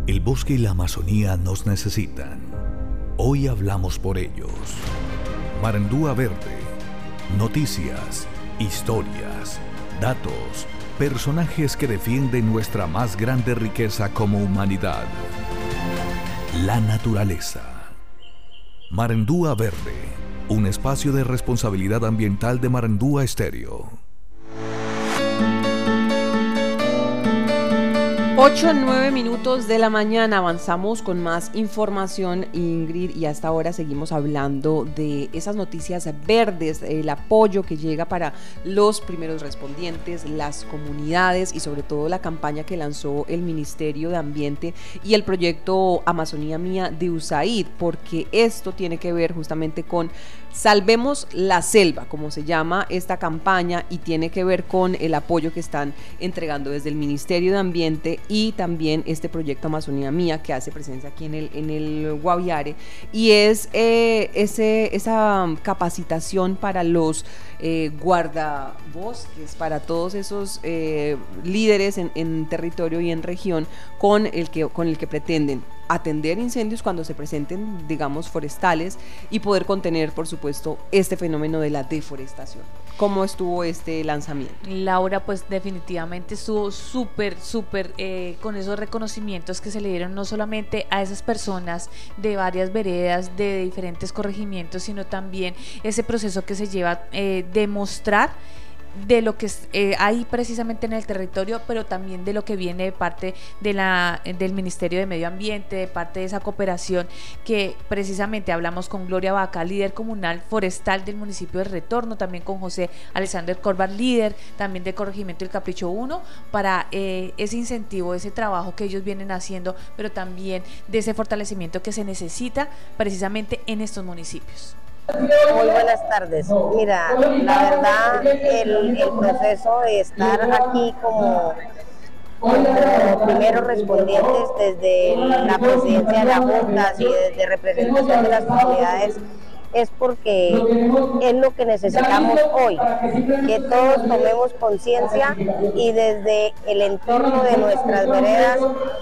El bosque y la Amazonía nos necesitan. Hoy hablamos por ellos. Marandúa Verde. Noticias, historias, datos, personajes que defienden nuestra más grande riqueza como humanidad. La naturaleza. Marandúa Verde. Un espacio de responsabilidad ambiental de Marandúa Estéreo. 8:09 de la mañana, avanzamos con más información, Ingrid, y hasta ahora seguimos hablando de esas noticias verdes, el apoyo que llega para los primeros respondientes, las comunidades y sobre todo la campaña que lanzó el Ministerio de Ambiente y el proyecto Amazonía Mía de USAID, porque esto tiene que ver justamente con Salvemos la Selva, como se llama esta campaña, y tiene que ver con el apoyo que están entregando desde el Ministerio de Ambiente y también este proyecto Amazonía Mía que hace presencia aquí en el Guaviare, y es esa capacitación para los guardabosques, para todos esos líderes en territorio y en región con el que pretenden atender incendios cuando se presenten, digamos, forestales, y poder contener, por supuesto, este fenómeno de la deforestación. ¿Cómo estuvo este lanzamiento? Laura, pues definitivamente estuvo súper con esos reconocimientos que se le dieron no solamente a esas personas de varias veredas, de diferentes corregimientos, sino también ese proceso que se lleva de mostrar de lo que hay precisamente en el territorio, pero también de lo que viene de parte del Ministerio de Medio Ambiente, de parte de esa cooperación que precisamente hablamos con Gloria Vaca, líder comunal forestal del municipio de Retorno, también con José Alexander Corba, líder también del corregimiento del Capricho 1, para ese incentivo, ese trabajo que ellos vienen haciendo, pero también de ese fortalecimiento que se necesita precisamente en estos municipios. Muy buenas tardes. Mira, la verdad, el proceso de estar aquí como primeros respondientes desde la presidencia de la Junta y desde representación de las comunidades es porque es lo que necesitamos hoy, que todos tomemos conciencia y desde el entorno de nuestras veredas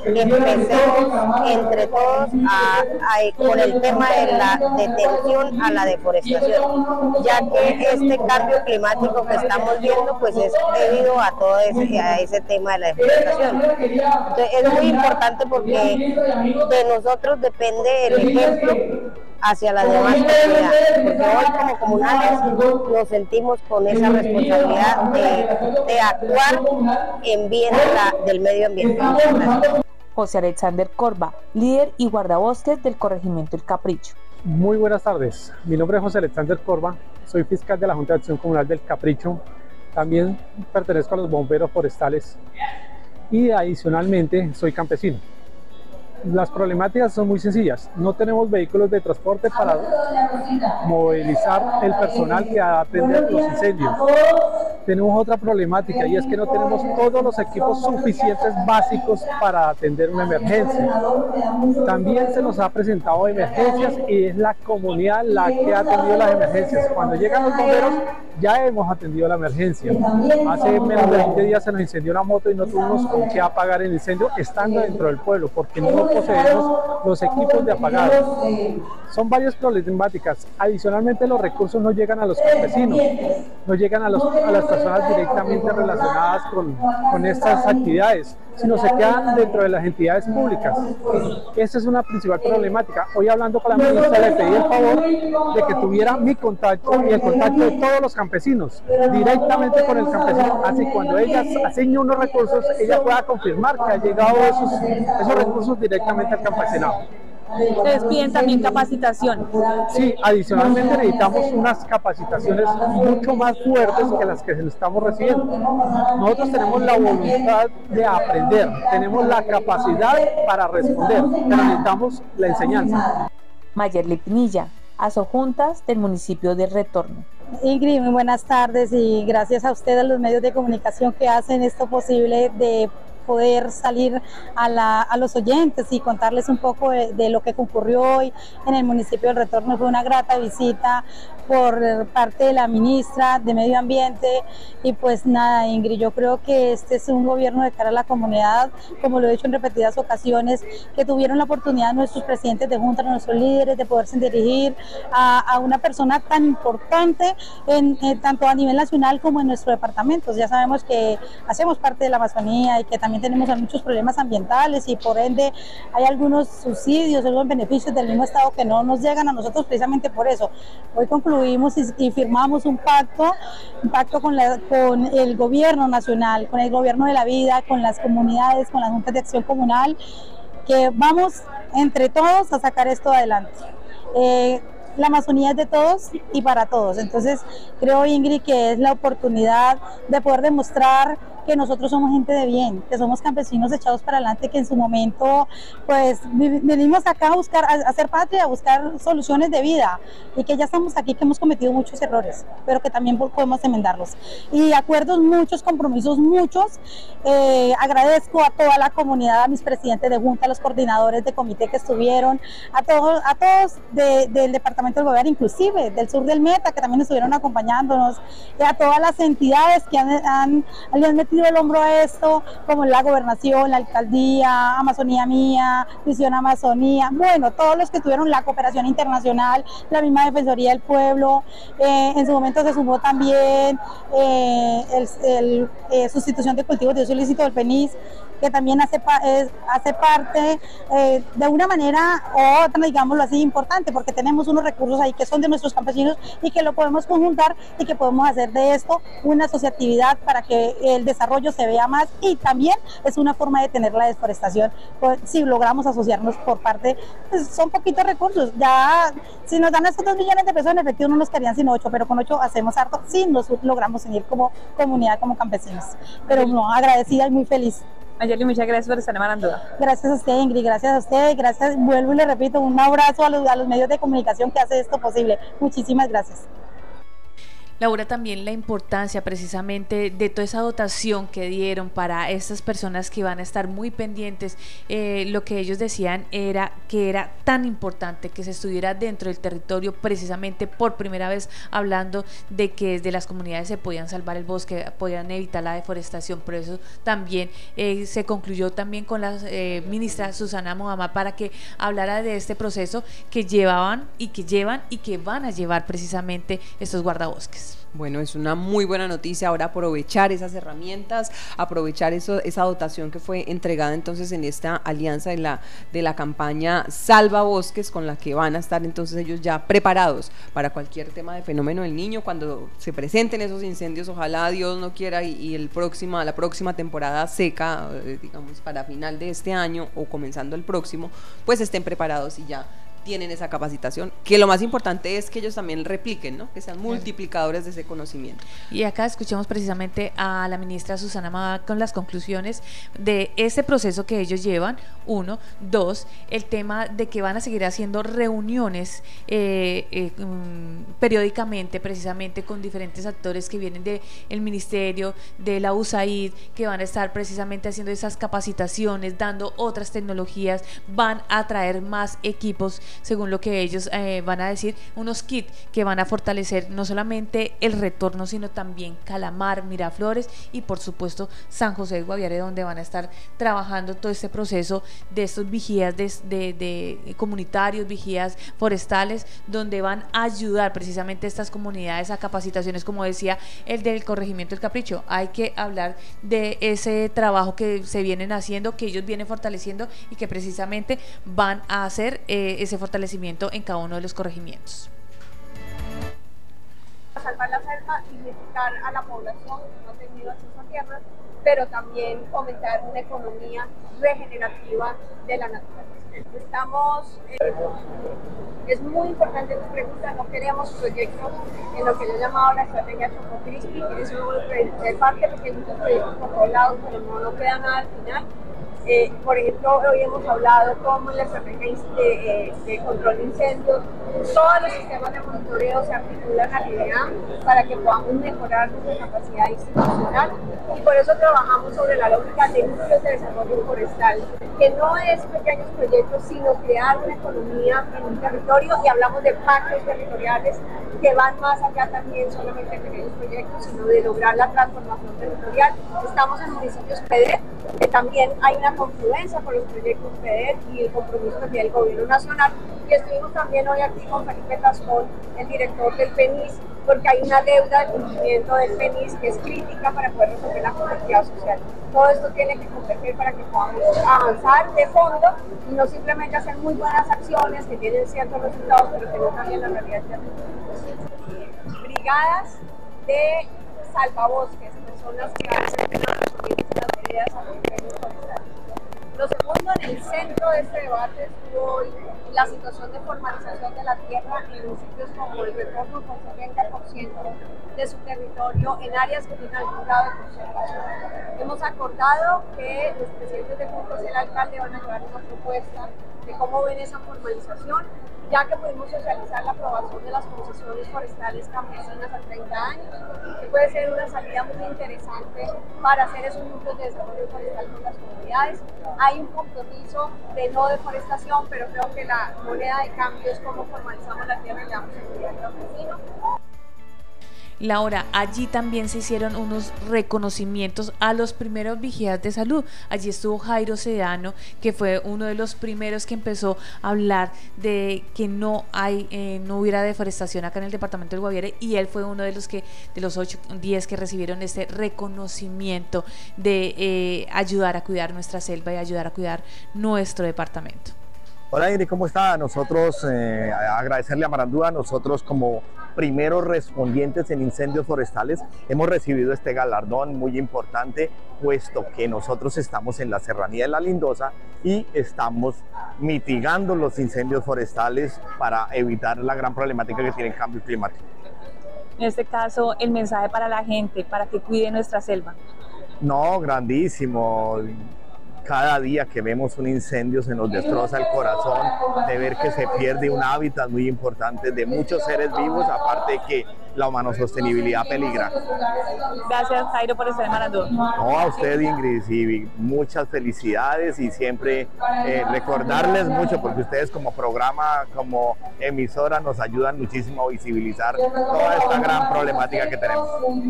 empecemos entre todos con el tema de la detención a la deforestación, ya que este cambio climático que estamos viendo pues es debido a todo ese tema de la deforestación. Entonces, es muy importante porque de nosotros depende el ejemplo hacia las demás comunidades, porque hoy como comunales nos sentimos con esa responsabilidad de actuar en bien del medio ambiente. José Alexander Corba, líder y guardabosques del corregimiento El Capricho. Muy buenas tardes, mi nombre es José Alexander Corba, soy fiscal de la Junta de Acción Comunal del Capricho, también pertenezco a los bomberos forestales y adicionalmente soy campesino. Las problemáticas son muy sencillas, no tenemos vehículos de transporte para movilizar el personal que atiende los incendios. Tenemos otra problemática y es que no tenemos todos los equipos suficientes básicos para atender una emergencia. También se nos ha presentado emergencias y es la comunidad la que ha atendido las emergencias. Cuando llegan los bomberos ya hemos atendido la emergencia. Hace menos de 20 días se nos incendió una moto y no tuvimos con qué apagar el incendio estando dentro del pueblo porque no poseemos los equipos de apagado. Son varias problemáticas. Adicionalmente los recursos no llegan a los campesinos, no llegan a las personas directamente relacionadas con estas actividades, sino se quedan dentro de las entidades públicas. Esa es una principal problemática. Hoy hablando con la ministra le pedí el favor de que tuviera mi contacto y el contacto de todos los campesinos, directamente con el campesino, así cuando ella asigne unos recursos, ella pueda confirmar que ha llegado esos recursos directamente al campesinado. Ustedes piden también capacitación. Sí, adicionalmente necesitamos unas capacitaciones mucho más fuertes que las que estamos recibiendo. Nosotros tenemos la voluntad de aprender, tenemos la capacidad para responder, pero necesitamos la enseñanza. Mayerly Pinilla, Asojuntas del municipio de Retorno. Ingrid, muy buenas tardes y gracias a ustedes los medios de comunicación que hacen esto posible de poder salir a los oyentes y contarles un poco de lo que concurrió hoy en el municipio del Retorno. Fue una grata visita por parte de la ministra de Medio Ambiente y pues nada, Ingrid, yo creo que este es un gobierno de cara a la comunidad, como lo he dicho en repetidas ocasiones, que tuvieron la oportunidad nuestros presidentes de junta, nuestros líderes, de poderse dirigir a una persona tan importante tanto a nivel nacional como en nuestro departamento. Ya sabemos que hacemos parte de la Amazonía y que también tenemos muchos problemas ambientales y por ende hay algunos subsidios, algunos beneficios del mismo Estado que no nos llegan a nosotros precisamente por eso. Hoy concluimos y firmamos un pacto con el gobierno nacional, con el gobierno de la vida, con las comunidades, con las juntas de acción comunal, que vamos entre todos a sacar esto adelante. La Amazonía es de todos y para todos, entonces creo, Ingrid, que es la oportunidad de poder demostrar que nosotros somos gente de bien, que somos campesinos echados para adelante, que en su momento pues venimos acá a buscar, a hacer patria, a buscar soluciones de vida y que ya estamos aquí, que hemos cometido muchos errores, pero que también podemos enmendarlos. Y acuerdos muchos, compromisos muchos. Agradezco a toda la comunidad, a mis presidentes de junta, a los coordinadores de comité que estuvieron, a todos del departamento del gobierno, inclusive del sur del Meta, que también estuvieron acompañándonos, y a todas las entidades que le han metido el hombro a esto, como la gobernación, la alcaldía, Amazonía Mía, Visión Amazonía, bueno, todos los que tuvieron la cooperación internacional, la misma Defensoría del Pueblo, en su momento se sumó también sustitución de cultivos de uso ilícito del PENIS, que también hace parte de una manera u otra, digámoslo así, importante, porque tenemos unos recursos ahí que son de nuestros campesinos y que lo podemos conjuntar y que podemos hacer de esto una asociatividad para que el desarrollo se vea más, y también es una forma de tener la deforestación, pues, si logramos asociarnos por parte, pues, son poquitos recursos, ya si nos dan estos 2 millones de pesos en efectivo no nos quedarían sino 8, pero con 8 hacemos harto, si nos logramos unir como comunidad, como campesinos, pero no, agradecida y muy feliz. Mayeli, muchas gracias por estar en Marandúa. Gracias a usted, Ingrid, gracias a usted, gracias, vuelvo y le repito, un abrazo a los medios de comunicación que hace esto posible. Muchísimas gracias. Laura, también la importancia precisamente de toda esa dotación que dieron para estas personas que van a estar muy pendientes. Lo que ellos decían era que era tan importante que se estuviera dentro del territorio, precisamente por primera vez hablando de que desde las comunidades se podían salvar el bosque, podían evitar la deforestación. Por eso también se concluyó también con la ministra Susana Mohamad para que hablara de este proceso que llevaban y que llevan y que van a llevar precisamente estos guardabosques. Bueno, es una muy buena noticia ahora aprovechar esas herramientas, aprovechar esa dotación que fue entregada entonces en esta alianza de la campaña Salva Bosques, con la que van a estar entonces ellos ya preparados para cualquier tema de fenómeno del Niño, cuando se presenten esos incendios, ojalá Dios no quiera y la próxima temporada seca, digamos para final de este año o comenzando el próximo, pues estén preparados y ya tienen esa capacitación, que lo más importante es que ellos también repliquen, ¿no? Que sean multiplicadores de ese conocimiento. Y acá escuchamos precisamente a la ministra Susana Mohamad con las conclusiones de ese proceso que ellos llevan. 1, 2, el tema de que van a seguir haciendo reuniones periódicamente, precisamente con diferentes actores que vienen del ministerio, de la USAID, que van a estar precisamente haciendo esas capacitaciones, dando otras tecnologías, van a traer más equipos, según lo que ellos van a decir, unos kits que van a fortalecer no solamente el Retorno, sino también Calamar, Miraflores y por supuesto San José del Guaviare, donde van a estar trabajando todo este proceso de estos vigías de comunitarios, vigías forestales, donde van a ayudar precisamente a estas comunidades a capacitaciones, como decía el del corregimiento del Capricho. Hay que hablar de ese trabajo que se vienen haciendo, que ellos vienen fortaleciendo y que precisamente van a hacer ese fortalecimiento en cada uno de los corregimientos. Salvar la selva, dignificar a la población que no ha tenido acceso a tierras, pero también fomentar una economía regenerativa de la naturaleza. Es muy importante tu pregunta, no queremos proyectos en lo que yo he llamado la estrategia Choco Crispy, que es un parte pequeñitos proyectos por todos lados, pero no queda nada al final. Por ejemplo, hoy hemos hablado cómo en la estrategia de control de incendios, todos los sistemas de monitoreo se articulan al IDEAM para que podamos mejorar nuestra capacidad institucional, y por eso trabajamos sobre la lógica de núcleos de desarrollo forestal, que no es pequeños proyectos, sino crear una economía en un territorio, y hablamos de pactos territoriales que van más allá también solamente de pequeños proyectos, sino de lograr la transformación territorial. Estamos en municipios PEDER, que también hay una confluencia con los proyectos PEDER y el compromiso que tiene el gobierno nacional, y estuvimos también hoy aquí con Felipe Tascón, el director del PENIS, porque hay una deuda de cumplimiento del PENIS que es crítica para poder resolver la complejidad social. Todo esto tiene que converger para que podamos avanzar de fondo y no simplemente hacer muy buenas acciones que tienen ciertos resultados, pero que no cambian la realidad. Brigadas de salvabosques, personas que hacen los ambientes de las veredas a los incendios forestales. Lo segundo, en el centro de este debate estuvo hoy la situación de formalización de la tierra en municipios como el Retorno, con 70% de su territorio en áreas que tienen algún grado de conservación. Hemos acordado que los presidentes de juntas y el alcalde van a llevar una propuesta de cómo ven esa formalización, ya que pudimos socializar la aprobación de las concesiones forestales campesinas a 30 años, que puede ser una salida muy interesante para hacer esos núcleos de desarrollo forestal con las comunidades. Hay un compromiso de no deforestación, pero creo que la moneda de cambio es cómo formalizamos la tierra y le damos seguridad al campesino. Laura, allí también se hicieron unos reconocimientos a los primeros vigías de salud. Allí estuvo Jairo Sedano, que fue uno de los primeros que empezó a hablar de que no hubiera deforestación acá en el departamento del Guaviare, y él fue uno de los 8 o 10 que recibieron este reconocimiento de ayudar a cuidar nuestra selva y ayudar a cuidar nuestro departamento. Hola Ingrid, ¿cómo está? Nosotros agradecerle a Marandúa. Nosotros como primeros respondientes en incendios forestales hemos recibido este galardón muy importante, puesto que nosotros estamos en la serranía de La Lindosa y estamos mitigando los incendios forestales para evitar la gran problemática que tiene el cambio climático. En este caso, el mensaje para la gente, para que cuide nuestra selva. No, grandísimo. Cada día que vemos un incendio se nos destroza el corazón de ver que se pierde un hábitat muy importante de muchos seres vivos, aparte de que la humanosostenibilidad peligra. Gracias, Jairo, por estar en Marandúa. No, a usted, Ingrid, y muchas felicidades, y siempre recordarles mucho, porque ustedes como programa, como emisora, nos ayudan muchísimo a visibilizar toda esta gran problemática que tenemos.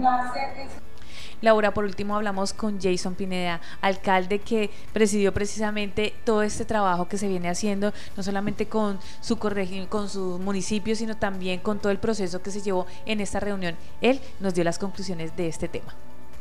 Laura, por último hablamos con Jason Pineda, alcalde que presidió precisamente todo este trabajo que se viene haciendo, no solamente con su municipio, sino también con todo el proceso que se llevó en esta reunión. Él nos dio las conclusiones de este tema.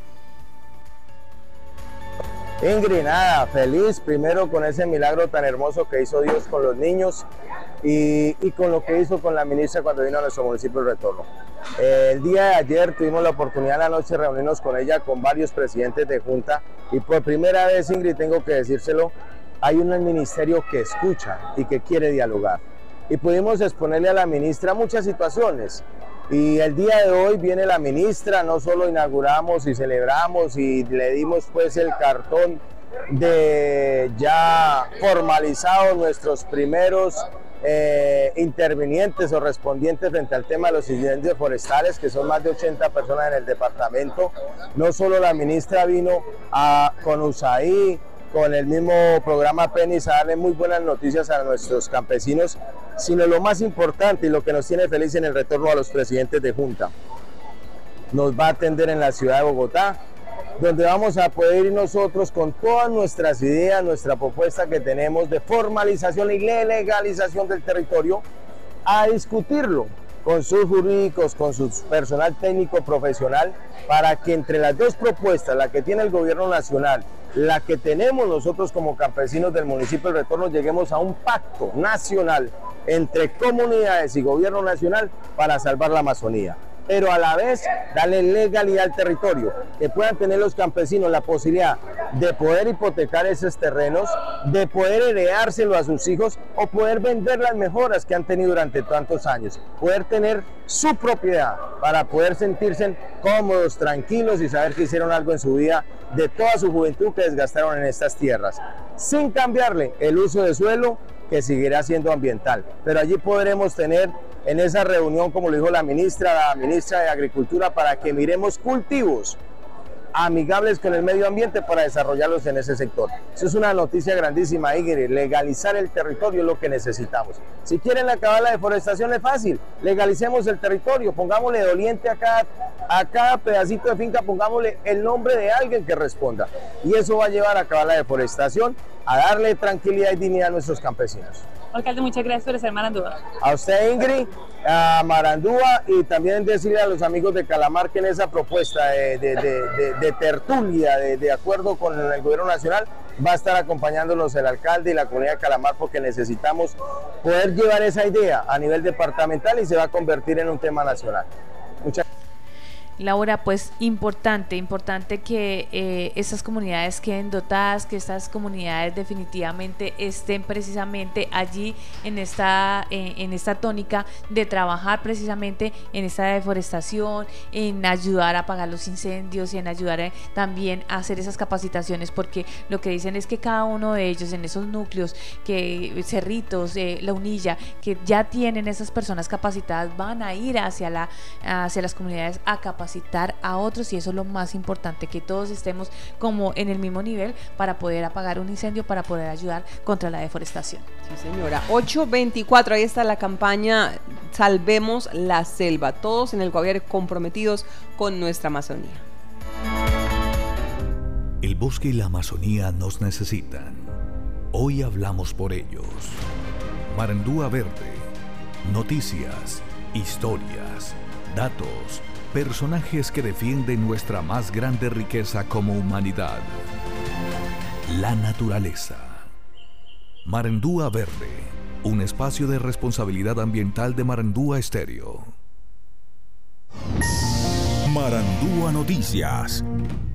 Ingrid, nada, feliz primero con ese milagro tan hermoso que hizo Dios con los niños y con lo que hizo con la ministra cuando vino a nuestro municipio de Retorno. El día de ayer tuvimos la oportunidad en la noche de reunirnos con ella, con varios presidentes de junta, y por primera vez, Ingrid, tengo que decírselo, hay un ministerio que escucha y que quiere dialogar. Y pudimos exponerle a la ministra muchas situaciones. Y el día de hoy viene la ministra, no solo inauguramos y celebramos y le dimos pues el cartón de ya formalizados nuestros primeros intervinientes o respondientes frente al tema de los incendios forestales, que son más de 80 personas en el departamento. No solo la ministra vino con USAID, con el mismo programa PENIS, a darle muy buenas noticias a nuestros campesinos, sino lo más importante y lo que nos tiene feliz en el retorno a los presidentes de junta. Nos va a atender en la ciudad de Bogotá, donde vamos a poder ir nosotros con todas nuestras ideas, nuestra propuesta que tenemos de formalización y legalización del territorio, a discutirlo con sus jurídicos, con su personal técnico profesional, para que entre las dos propuestas, la que tiene el gobierno nacional, la que tenemos nosotros como campesinos del municipio de Retorno, lleguemos a un pacto nacional entre comunidades y gobierno nacional para salvar la Amazonía. pero a la vez darle legalidad al territorio, que puedan tener los campesinos la posibilidad de poder hipotecar esos terrenos, de poder heredárselo a sus hijos o poder vender las mejoras que han tenido durante tantos años, poder tener su propiedad para poder sentirse cómodos, tranquilos y saber que hicieron algo en su vida de toda su juventud que desgastaron en estas tierras, sin cambiarle el uso de suelo que seguirá siendo ambiental. Pero allí podremos tener en esa reunión, como lo dijo la ministra de Agricultura, para que miremos cultivos amigables con el medio ambiente para desarrollarlos en ese sector. Eso es una noticia grandísima, Ingrid. Legalizar el territorio es lo que necesitamos. Si quieren acabar la deforestación es fácil, legalicemos el territorio, pongámosle doliente a cada pedacito de finca, pongámosle el nombre de alguien que responda. Y eso va a llevar a acabar la deforestación, a darle tranquilidad y dignidad a nuestros campesinos. Alcalde, muchas gracias por estar en Marandúa. A usted, Ingrid, a Marandúa, y también decirle a los amigos de Calamar que en esa propuesta de tertulia, de acuerdo con el gobierno nacional, va a estar acompañándonos el alcalde y la comunidad de Calamar, porque necesitamos poder llevar esa idea a nivel departamental y se va a convertir en un tema nacional. Muchas gracias. Laura, pues importante que estas comunidades queden dotadas, que estas comunidades definitivamente estén precisamente allí en esta tónica de trabajar precisamente en esta deforestación, en ayudar a apagar los incendios y en ayudar también a hacer esas capacitaciones, porque lo que dicen es que cada uno de ellos en esos núcleos, que Cerritos, La Unilla, que ya tienen esas personas capacitadas, van a ir hacia las comunidades a capacitar a otros, y eso es lo más importante, que todos estemos como en el mismo nivel para poder apagar un incendio, para poder ayudar contra la deforestación. Sí, señora. 8:24, ahí está la campaña Salvemos la Selva, todos en el Guaviare comprometidos con nuestra Amazonía. El bosque y la Amazonía nos necesitan. Hoy hablamos por ellos. Marandúa Verde. Noticias, historias, datos, personajes que defienden nuestra más grande riqueza como humanidad, la naturaleza. Marandúa Verde, un espacio de responsabilidad ambiental de Marandúa Estéreo. Marandúa Noticias.